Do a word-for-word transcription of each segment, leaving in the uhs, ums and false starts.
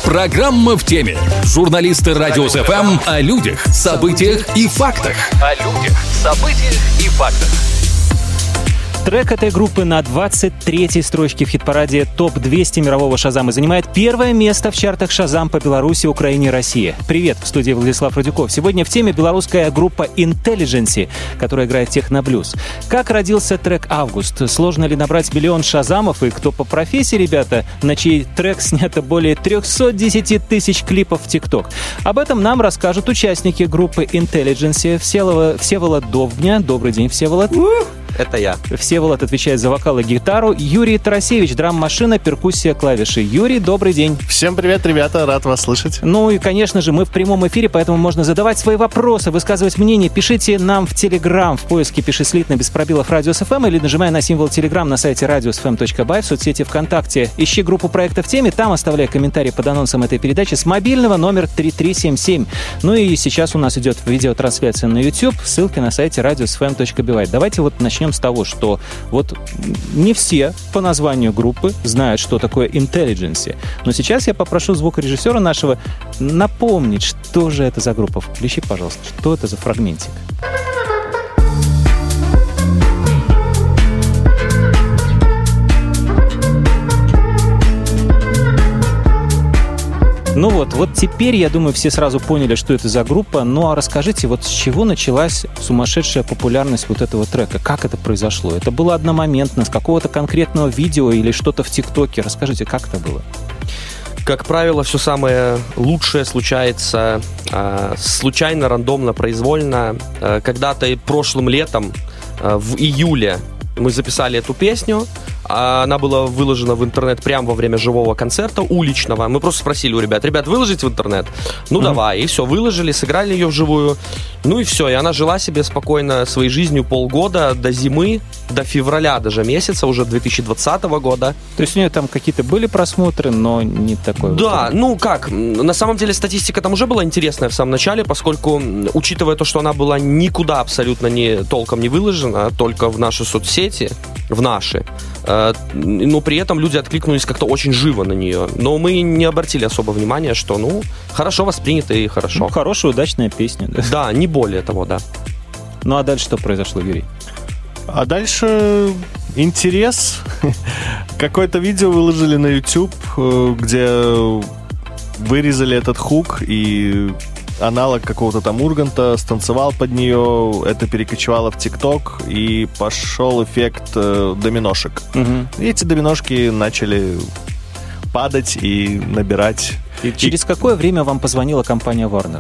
Программа в теме. Журналисты Радио СФМ о людях, событиях и фактах. О людях, событиях и фактах. Трек этой группы на двадцать третьей строчке в хит-параде топ двести мирового Шазама занимает первое место в чартах Шазам по Беларуси, Украине и России. Привет, в студии Владислав Радюков. Сегодня в теме белорусская группа Intelligency, которая играет техно-блюз. Как родился трек «Август»? Сложно ли набрать миллион Шазамов? И кто по профессии, ребята, на чей трек снято более триста десять тысяч клипов в ТикТок? Об этом нам расскажут участники группы Intelligency. Всеволод, Всеволод Довбня. Добрый день, Всеволод. Это я. Всеволод отвечает за вокал и гитару. Юрий Тарасевич, драм-машина, перкуссия, клавиши. Юрий, добрый день. Всем привет, ребята, рад вас слышать. Ну и, конечно же, мы в прямом эфире, поэтому можно задавать свои вопросы, высказывать мнение. Пишите нам в Телеграм, в поиске «Пиши слитно» без пробелов «Радио СФМ» или нажимая на символ Телеграм на сайте радио эс эф эм точка бай, в соцсети ВКонтакте. Ищи группу «Проекта в теме», там оставляй комментарии под анонсом этой передачи с мобильного номер три три семь семь. Ну и сейчас у нас идет видеотрансляция на YouTube, ссылки на сайте радио эс эф эм точка бай. Давайте вот начнем с того, что вот не все по названию группы знают, что такое Intelligency. Но сейчас я попрошу звукорежиссера нашего напомнить, что же это за группа. Включи, пожалуйста, что это за фрагментик. Ну вот, вот теперь, я думаю, все сразу поняли, что это за группа. Ну а расскажите, вот с чего началась сумасшедшая популярность вот этого трека? Как это произошло? Это было одномоментно, с какого-то конкретного видео или что-то в ТикТоке? Расскажите, как это было? Как правило, все самое лучшее случается э, случайно, рандомно, произвольно. Э, когда-то прошлым летом, э, в июле, мы записали эту песню. Она была выложена в интернет прямо во время живого концерта уличного. Мы просто спросили у ребят: ребят, выложите в интернет? Ну, mm-hmm. давай. И все, выложили, сыграли ее вживую. Ну и все, и она жила себе спокойно своей жизнью полгода, до зимы, до февраля даже месяца, уже две тысячи двадцатого года. То есть у нее там какие-то были просмотры, но не такой... Да, вот... ну как, на самом деле статистика там уже была интересная в самом начале, поскольку, учитывая то, что она была никуда абсолютно не, толком не выложена, только в наши соцсети, в наши, но при этом люди откликнулись как-то очень живо на нее. Но мы не обратили особо внимания, что, ну, хорошо воспринято и хорошо. Ну, хорошая, удачная песня. Да? Да, не более того, да. Ну, а дальше что произошло, Юрий? А дальше интерес. Какое-то видео выложили на YouTube, где вырезали этот хук, и аналог какого-то там Урганта станцевал под нее, это перекочевало в ТикТок, и пошел эффект э, доминошек. Угу. И эти доминошки начали падать и набирать. И через и... какое время вам позвонила компания Warner?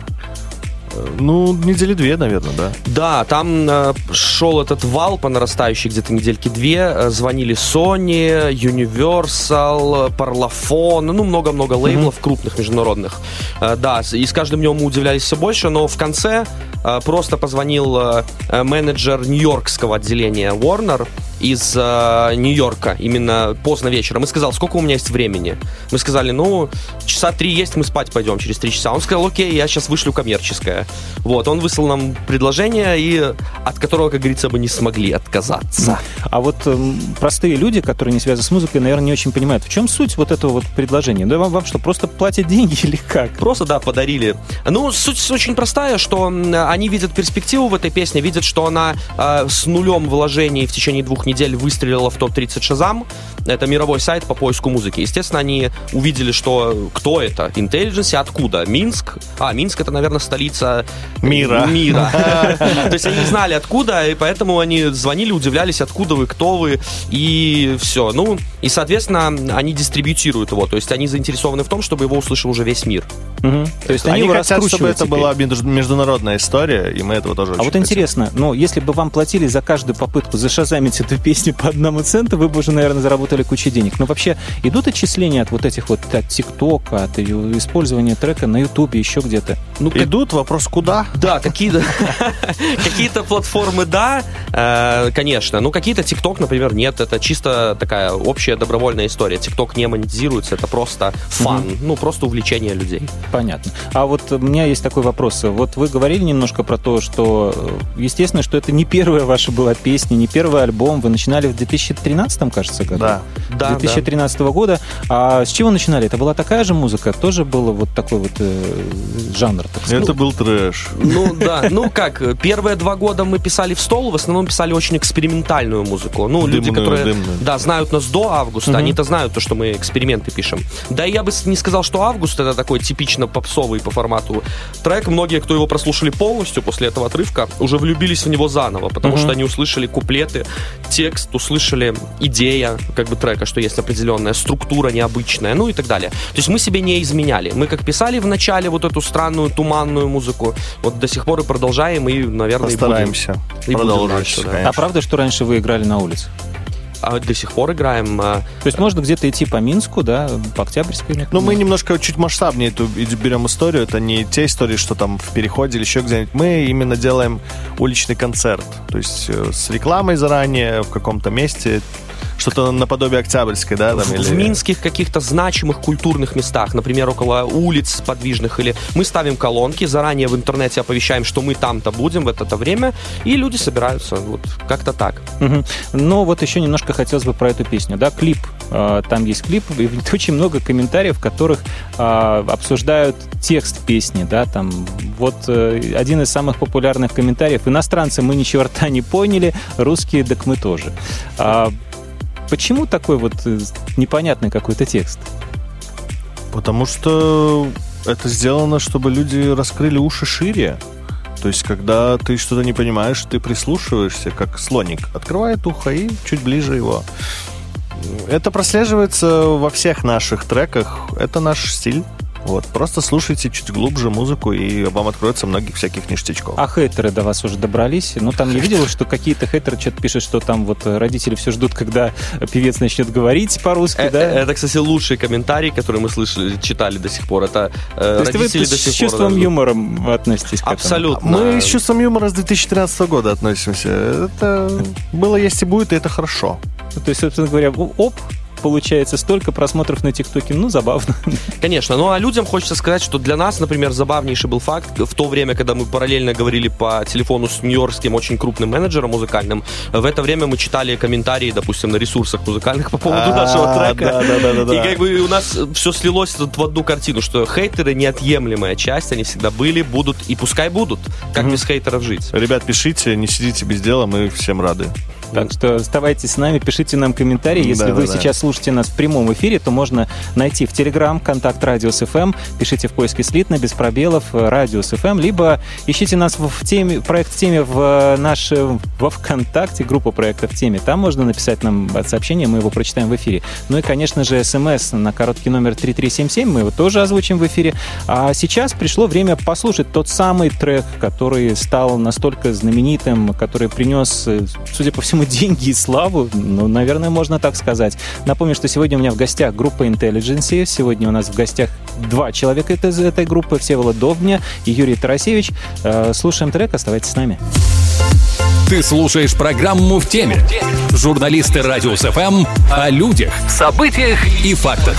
Ну, недели две, наверное, да. Да, там э, шел этот вал по нарастающей где-то недельки две. Э, звонили Sony, Universal, Parlophone, ну, много-много лейблов mm-hmm. крупных, международных. Э, да, и с каждым днем мы удивлялись все больше, но в конце э, просто позвонил э, менеджер нью-йоркского отделения Warner из э, Нью-Йорка, именно поздно вечером, и сказал: сколько у меня есть времени? Мы сказали: ну, часа три есть, мы спать пойдем через три часа. Он сказал: окей, я сейчас вышлю коммерческое. Вот, он выслал нам предложение, и от которого, как говорится, мы не смогли отказаться. А вот э, простые люди, которые не связаны с музыкой, наверное, не очень понимают, в чем суть вот этого вот предложения? Да вам, вам что, просто платят деньги или как? Просто, да, подарили. Ну, суть очень простая, что они видят перспективу в этой песне, видят, что она э, с нулем вложений в течение двух недель выстрелила в топ тридцать Шазам. Это мировой сайт по поиску музыки. Естественно, они увидели, что кто это? Intelligency, откуда? Минск? А, Минск — это, наверное, столица мира. мира. То есть они знали, откуда, и поэтому они звонили, удивлялись, откуда вы, кто вы, и все. Ну, и, соответственно, они дистрибьютируют его. То есть они заинтересованы в том, чтобы его услышал уже весь мир. Угу. То есть они, они хотят, чтобы это теперь. была международная история, и мы этого тоже а очень вот хотим. Интересно, ну, если бы вам платили за каждую попытку зашазамить эту песню по одному центу, вы бы уже, наверное, заработали кучу денег. Но вообще идут отчисления от вот этих вот, от ТикТока, от использования трека на Ютубе, еще где-то? Ну, идут, вопрос куда? Да, какие-то какие-то платформы, да, конечно. Ну, какие-то ТикТок, например, нет. Это чисто такая общая добровольная история. ТикТок не монетизируется, это просто фан, ну, просто увлечение людей. Понятно. А вот у меня есть такой вопрос. Вот вы говорили немножко про то, что, естественно, что это не первая ваша была песня, не первый альбом, Вы начинали в две тысячи тринадцатом, кажется, году? Да. Да, две тысячи тринадцатого да. года. А с чего начинали? Это была такая же музыка? Тоже был вот такой вот э, жанр? Так сказать? Это был трэш. Ну да, ну как, первые два года мы писали в стол, в основном писали очень экспериментальную музыку. Ну, люди, Дымную, которые дымную. да, знают нас до августа, Мгм. они-то знают то, что мы эксперименты пишем. Да и я бы с- не сказал, что август это такой типично попсовый по формату трек. Многие, кто его прослушали полностью после этого отрывка, уже влюбились в него заново, потому Мгм. что они услышали куплеты, текст, услышали идея как бы трека, что есть определенная структура необычная, ну и так далее. То есть мы себе не изменяли. Мы как писали в начале вот эту странную, туманную музыку, вот до сих пор и продолжаем, и, наверное, и будем. Постараемся И будем продолжить, дальше, да. конечно. А правда, что раньше вы играли на улице? А до сих пор играем. а, То есть можно где-то идти по Минску, да, по Октябрьской? я Ну, мы понимаю? немножко чуть масштабнее эту и- берем историю. Это не те истории, что там в Переходе или еще где-нибудь. Мы именно делаем уличный концерт. То есть э, с рекламой заранее в каком-то месте. Что-то наподобие Октябрьской, да? Там, в, или... в минских каких-то значимых культурных местах, например, около улиц подвижных, или мы ставим колонки, заранее в интернете оповещаем, что мы там-то будем в это-то время, и люди собираются. Вот как-то так. Мгм. Но вот еще немножко хотелось бы про эту песню. Да, клип. Э, Там есть клип, и очень много комментариев, в которых э, обсуждают текст песни. Да, там вот э, один из самых популярных комментариев. Иностранцы мы ни черта не поняли, русские так мы тоже. А почему такой вот э, непонятный какой-то текст? Потому что это сделано, чтобы люди раскрыли уши шире. То есть, когда ты что-то не понимаешь, ты прислушиваешься, как слоник. Открывает ухо и чуть ближе его. Это прослеживается во всех наших треках. Это наш стиль. Вот. Просто слушайте чуть глубже музыку, и вам откроется многих всяких ништячков. А хейтеры до вас уже добрались? Ну, там я видел, что какие-то хейтеры что-то пишут, что там вот родители все ждут, когда певец начнет говорить по-русски, Э, да? э, Это, кстати, лучший комментарий, который мы слышали, читали до сих пор. Это э, То есть вы родители до с сих пор. чувством да, юмора относитесь к этому? Абсолютно. Мы с чувством юмора с две тысячи тринадцатого года относимся. Это было, есть и будет, и это хорошо. Ну, то есть, собственно говоря, оп, получается столько просмотров на ТикТоке, ну, забавно. Конечно, ну а людям хочется сказать, что для нас, например, забавнейший был факт, в то время, когда мы параллельно говорили по телефону с нью-йоркским очень крупным менеджером музыкальным, в это время мы читали комментарии, допустим, на ресурсах музыкальных по поводу А, нашего трека. да, да, да, да. И как бы у нас все слилось тут в одну картину, что хейтеры неотъемлемая часть, они всегда были, будут и пускай будут. Как без хейтеров жить? Ребят, пишите, не сидите без дела, мы всем рады. Так что оставайтесь с нами, пишите нам комментарии. Если Да, вы да, да. сейчас слушаете нас в прямом эфире, то можно найти в Телеграм контакт Радиус эф эм, пишите в поиске слитно, без пробелов, Радиус эф эм, либо ищите нас в теме, проект в теме в наш, во ВКонтакте, группа проекта в теме. Там можно написать нам сообщение, мы его прочитаем в эфире. Ну и, конечно же, смс на короткий номер три три семь семь, мы его тоже озвучим в эфире. А сейчас пришло время послушать тот самый трек, который стал настолько знаменитым, который принес, судя по всему, деньги и славу, ну, наверное, можно так сказать. Напомню, что сегодня у меня в гостях группа Intelligence. Сегодня у нас в гостях два человека из этой группы, Всеволод Довбня и Юрий Тарасевич. Э, Слушаем трек, оставайтесь с нами. Ты слушаешь программу «В теме». Журналисты Радиус эф эм о людях, событиях и фактах.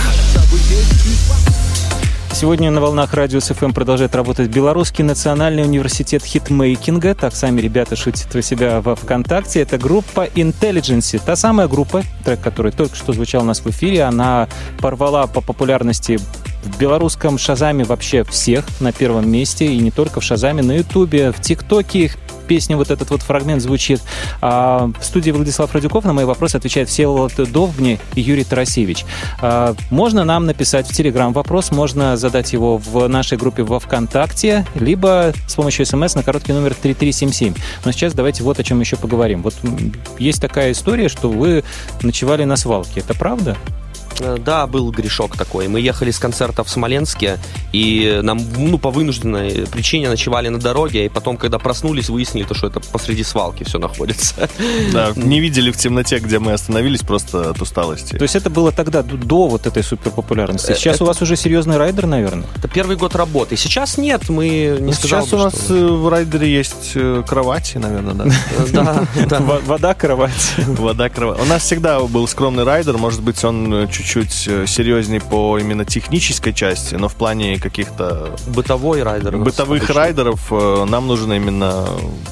Сегодня на волнах Радиус эф эм продолжает работать Белорусский национальный университет хитмейкинга. Так сами ребята шутят у себя во ВКонтакте. Это группа Intelligence. Та самая группа, трек, который только что звучал у нас в эфире, она порвала по популярности в белорусском Шазаме вообще всех на первом месте. И не только в Шазаме, на Ютубе, в ТикТоке их песня, вот этот вот фрагмент звучит. А в студии Владислав Радюков на мои вопросы отвечает Всеволод Довбня и Юрий Тарасевич. А можно нам написать в Телеграм вопрос, можно задать его в нашей группе во ВКонтакте, либо с помощью смс на короткий номер три три семь семь. Но сейчас давайте вот о чем еще поговорим. Вот есть такая история, что вы ночевали на свалке. Это правда? Да, был грешок такой. Мы ехали с концерта в Смоленске, и нам, ну, по вынужденной причине ночевали на дороге, и потом, когда проснулись, выяснили, то, что это посреди свалки все находится. Да, не видели в темноте, где мы остановились, просто от усталости. То есть это было тогда, до, до вот этой суперпопулярности. Сейчас Это- у вас уже серьезный райдер, наверное? Это первый год работы. Сейчас нет, мы не Ну, сказал сейчас бы, у нас что- э, в райдере есть э, кровати, наверное, да. Да, да. Во- Вода, кровать. Вода, кровать. У нас всегда был скромный райдер, может быть, он э, чуть-чуть э, серьезней по именно технической части, но в плане каких-то Бытовой райдер. у нас бытовых обычно. райдеров э, нам нужно именно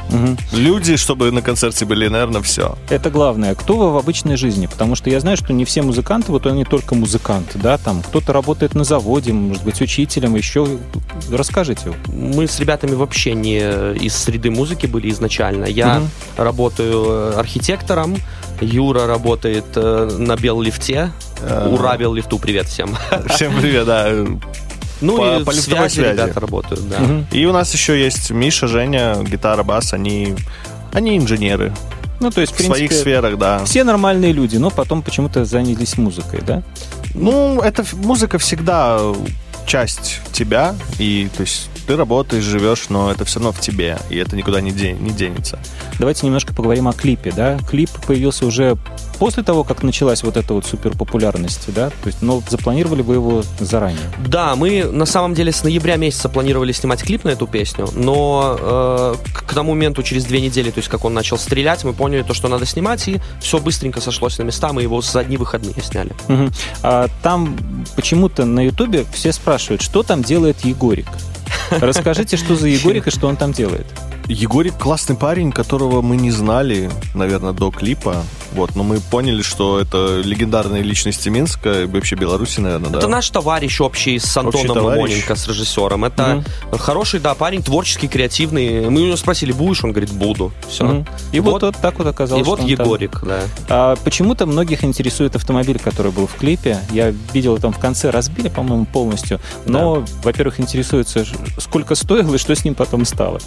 Угу. Люди, чтобы на концерте были, наверное, все. Это главное. Кто вы в обычной жизни? Потому что я знаю, что не все музыканты, вот они только музыканты, да, там кто-то работает на заводе, может быть, учителем, еще. Расскажите. Мы с ребятами вообще не из среды музыки были изначально. Я угу. работаю архитектором, Юра работает на Беллифте. А-а-а. Ура, Беллифту, привет всем. Всем привет, да. Ну по, и по связи, связи ребята работают, да. Угу. И у нас еще есть Миша, Женя, гитара, бас, они, они инженеры. Ну, то есть, в, в принципе, своих сферах, да. Все нормальные люди, но потом почему-то занялись музыкой, да? Ну, это музыка всегда часть тебя, и то есть ты работаешь, живешь, но это все равно в тебе, и это никуда не, ден- не денется. Давайте немножко поговорим о клипе, да? Клип появился уже после того, как началась вот эта вот суперпопулярность, да? То есть, но запланировали вы его заранее? Да, мы на самом деле с ноября месяца планировали снимать клип на эту песню, но э, к тому моменту, через две недели, то есть как он начал стрелять, мы поняли то, что надо снимать, и все быстренько сошлось на места, мы его за одни выходные сняли. Угу. А там почему-то на Ютубе все спрашивают, что там делает Егорик. Расскажите, что за Егорик и что он там делает. Егорик классный парень, которого мы не знали, наверное, до клипа. Вот, но мы поняли, что это легендарные личности Минска и вообще Беларуси, наверное, да. Это наш товарищ общий с Антоном Мамоненко, с режиссером. Это угу. хороший, да, парень, творческий, креативный. Мы у него спросили, будешь? Он говорит, буду. Все. Угу. И вот, вот так вот оказалось. И вот Егорик, там. да. А почему-то многих интересует автомобиль, который был в клипе. Я видел, там в конце разбили, по-моему, полностью. Но, да. во-первых, интересуется, сколько стоило и что с ним потом стало.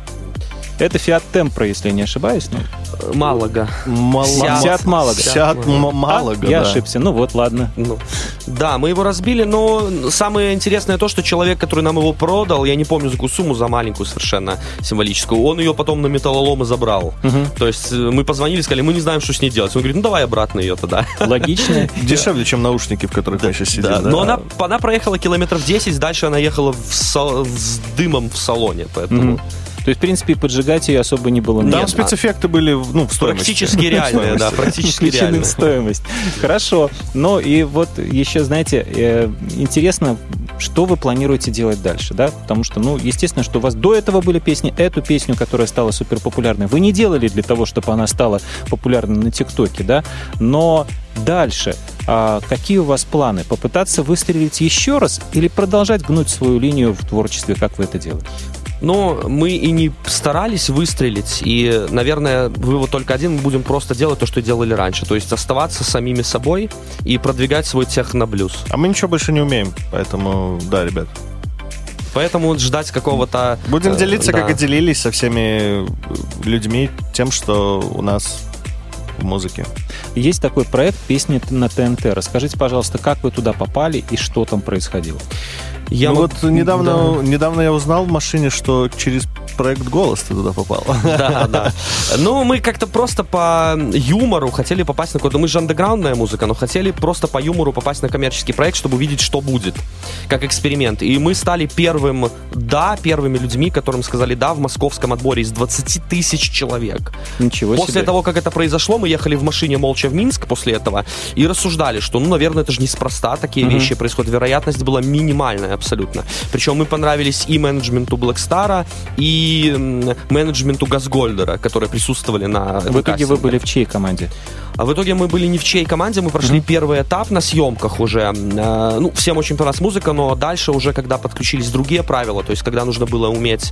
Это Fiat Tempra, если я не ошибаюсь. Ну. Малага. Fiat Малага. Fiat Малага, а? Я да. ошибся. Ну вот, ладно. Ну, да, мы его разбили, но самое интересное то, что человек, который нам его продал, я не помню за какую сумму, за маленькую совершенно символическую, он ее потом на металлолом и забрал. Угу. То есть мы позвонили, сказали, мы не знаем, что с ней делать. Он говорит, ну давай обратно ее тогда. Логично. Дешевле, чем наушники, в которых мы сейчас сидим. Да, но она, она проехала километров десять, дальше она ехала с дымом в салоне, поэтому... То есть, в принципе, поджигать ее особо не было. Там спецэффекты были, ну, в стоимости. Практически реальные, да, практически реальные. в стоимость. Хорошо. Ну и вот еще, знаете, интересно, что вы планируете делать дальше, да? Потому что, ну, естественно, что у вас до этого были песни, эту песню, которая стала суперпопулярной, вы не делали для того, чтобы она стала популярной на ТикТоке, да? Но дальше а какие у вас планы? Попытаться выстрелить еще раз или продолжать гнуть свою линию в творчестве, как вы это делаете? Но мы и не старались выстрелить, и, наверное, вывод только один, мы будем просто делать то, что делали раньше, то есть оставаться самими собой и продвигать свой техно-блюз. А мы ничего больше не умеем, поэтому, да, ребят. Поэтому ждать какого-то... Будем э, делиться, да. как и делились со всеми людьми, тем, что у нас в музыке. Есть такой проект «Песни на ТНТ». Расскажите, пожалуйста, как вы туда попали и что там происходило? Я ну мог... вот недавно, да. недавно я узнал в машине, что через проект «Голос» ты туда попал. Да, да. Ну, мы как-то просто по юмору хотели попасть на какой-то... Мы же андеграундная музыка, но хотели просто по юмору попасть на коммерческий проект, чтобы увидеть, что будет, как эксперимент. И мы стали первым, да, первыми людьми, которым сказали «да» в московском отборе из двадцать тысяч человек. Ничего себе. После того, как это произошло, мы ехали в машине молча в Минск после этого и рассуждали, что, ну, наверное, это же неспроста такие uh-huh. вещи происходят. Вероятность была минимальная абсолютно. Причем мы понравились и менеджменту Блэкстара, и менеджменту Газгольдера, которые присутствовали на В итоге кастинге. Вы были в чьей команде? А в итоге мы были не в чьей команде, мы прошли uh-huh. первый этап на съемках уже. Ну, всем очень понравилась музыка, но дальше уже, когда подключились другие правила, то есть когда нужно было уметь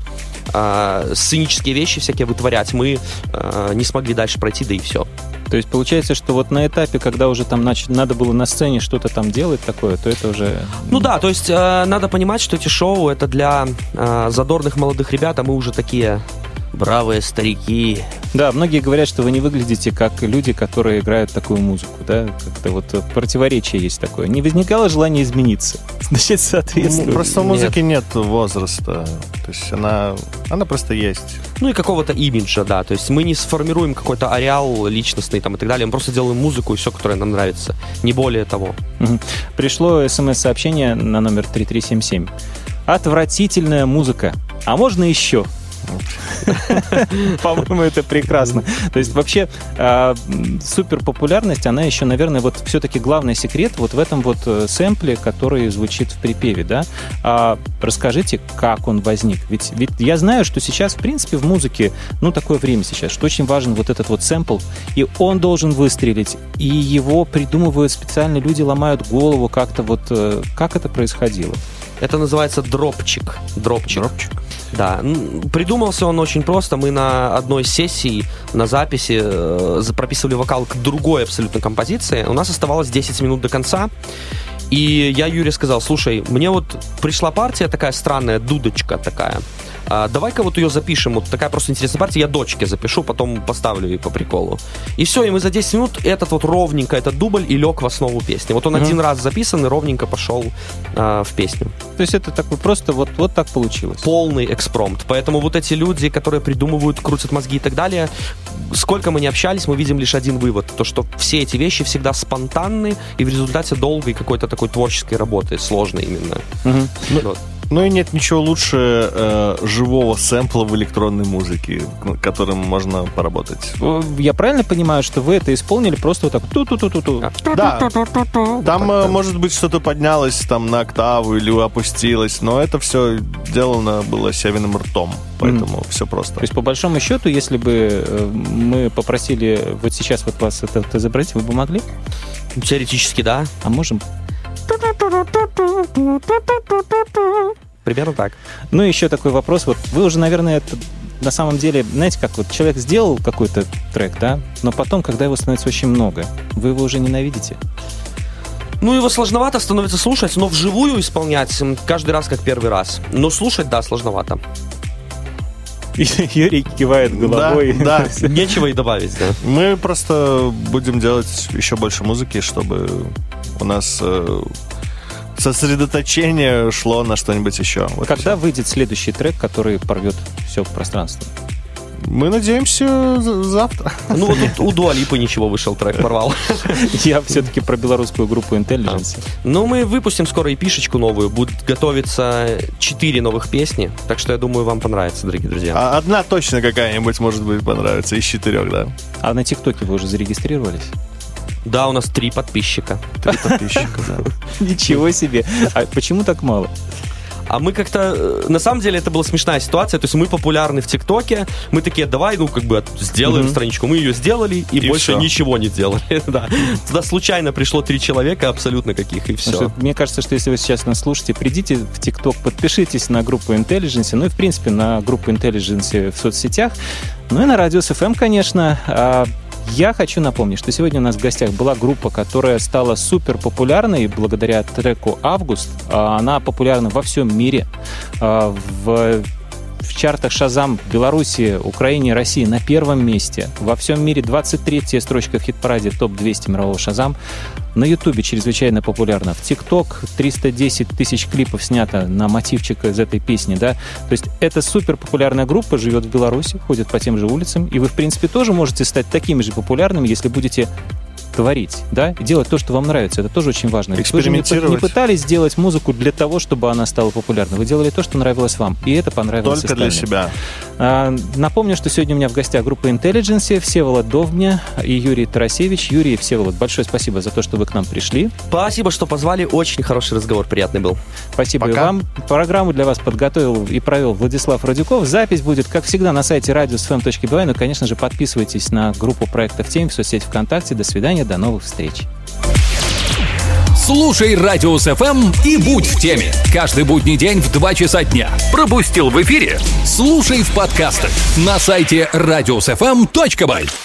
э, сценические вещи всякие вытворять, мы э, не смогли дальше пройти, да и все. То есть получается, что вот на этапе, когда уже там нач... надо было на сцене что-то там делать такое, то это уже... Ну да, то есть э, надо понимать, что эти шоу это для э, задорных молодых ребят, а мы уже такие бравые старики. Да, многие говорят, что вы не выглядите как люди, которые играют такую музыку, да, как-то вот противоречие есть такое. Не возникало желания измениться, начать соответствовать? Ну, просто в музыке нет. нет возраста, то есть она, она просто есть. Ну и какого-то имиджа, да, то есть мы не сформируем какой-то ареал личностный там и так далее, мы просто делаем музыку и все, которое нам нравится, не более того. Угу. Пришло смс-сообщение на номер три три семь семь. Отвратительная музыка. А можно еще? По-моему, это прекрасно. То есть вообще суперпопулярность, она еще, наверное, вот все-таки главный секрет вот в этом вот сэмпле, который звучит в припеве, да? А расскажите, как он возник? Ведь, ведь я знаю, что сейчас, в принципе, в музыке, ну, такое время сейчас, что очень важен вот этот вот сэмпл, и он должен выстрелить, и его придумывают специально люди, ломают голову как-то вот, как это происходило? Это называется дропчик. Дропчик. Дропчик. Да. Придумался он очень просто. Мы на одной сессии, на записи э, прописывали вокал к другой абсолютно композиции. У нас оставалось десять минут до конца. И я Юре сказал: слушай, мне вот пришла партия такая странная, дудочка такая. А, давай-ка вот ее запишем. Вот такая просто интересная партия. Я дочке запишу, потом поставлю ее по приколу. И все, и мы за десять минут этот вот ровненько, этот дубль и лег в основу песни. Вот он mm-hmm. один раз записан и ровненько пошел а, в песню. То есть это такой просто вот, вот так получилось? Полный экспромт. Поэтому вот эти люди, которые придумывают, крутят мозги и так далее, сколько мы не общались, мы видим лишь один вывод. То, что все эти вещи всегда спонтанны и в результате долгой какой-то такой творческой работы, сложной именно. Mm-hmm. Вот. Ну и нет ничего лучше э, живого сэмпла в электронной музыке, которым можно поработать. Я правильно понимаю, что вы это исполнили просто вот так? Ту-ту-ту-ту-ту. Да. Там, э, может быть, что-то поднялось там на октаву или опустилось, но это все сделано было Севиным ртом, поэтому mm. все просто. То есть, по большому счету, если бы мы попросили вот сейчас вот вас это вот изобразить, вы бы могли? Теоретически, да. А можем? Примерно так. Ну, еще такой вопрос. Вот вы уже, наверное, это на самом деле, знаете, как вот человек сделал какой-то трек, да, но потом, когда его становится очень много, вы его уже ненавидите? Ну, его сложновато становится слушать, но вживую исполнять каждый раз как первый раз. Но слушать, да, сложновато. Юрий кивает головой. Да, да. Нечего и добавить, да. Мы просто будем делать еще больше музыки, чтобы у нас э, сосредоточение шло на что-нибудь еще. Вот Когда выйдет следующий трек, который порвет все пространство? Мы надеемся завтра. Ну вот тут у Дуа Липы ничего вышел, трек порвал. Я все-таки про белорусскую группу Intelligence. Ну, мы выпустим скоро эпишечку новую. Будет готовиться четыре новых песни. Так что я думаю, вам понравится, дорогие друзья. А одна точно какая-нибудь, может быть, понравится. Из четырех, да. А на ТикТоке вы уже зарегистрировались? Да, у нас три подписчика. Три подписчика, да. Ничего себе. А почему так мало? А мы как-то... На самом деле это была смешная ситуация. То есть мы популярны в ТикТоке. Мы такие, давай, ну, как бы сделаем mm-hmm. страничку. Мы ее сделали и, и больше все. Ничего не сделали. Да. Туда случайно пришло три человека абсолютно каких, и все. Что, мне кажется, что если вы сейчас нас слушаете, придите в ТикТок, подпишитесь на группу Intelligence, ну и, в принципе, на группу Intelligence в соцсетях. Ну и на Радио эс эф эм, конечно. Я хочу напомнить, что сегодня у нас в гостях была группа, которая стала супер популярной благодаря треку «Август». Она популярна во всем мире. В, в чартах «Шазам» в Беларуси, Украине, России на первом месте. Во всем мире двадцать третья строчка в хит-параде топ двести мирового «Шазам». На Ютубе чрезвычайно популярна. В ТикТок триста десять тысяч клипов снято на мотивчик из этой песни, да. То есть это супер популярная группа, живет в Беларуси, ходит по тем же улицам, и вы, в принципе, тоже можете стать такими же популярными, если будете творить, да, и делать то, что вам нравится. Это тоже очень важно. Вы же не, не пытались сделать музыку для того, чтобы она стала популярной. Вы делали то, что нравилось вам, и это понравилось только остальным. Для себя. А, напомню, что сегодня у меня в гостях группа Intelligence, Всеволод Довня и Юрий Тарасевич. Юрий и Всеволод, большое спасибо за то, что вы к нам пришли. Спасибо, что позвали. Очень хороший разговор, приятный был. Спасибо Пока. и вам. Программу для вас подготовил и провел Владислав Радюков. Запись будет, как всегда, на сайте радио эс эф эм точка би вай. Ну, конечно же, подписывайтесь на группу проектов «Тем» в соцсети ВКонтакте. До свидания, до новых встреч. Слушай Радио эс эф эм и будь в теме. Каждый будний день в два часа дня. Пропустил в эфире? Слушай в подкастах на сайте радио эс эф эм точка бай.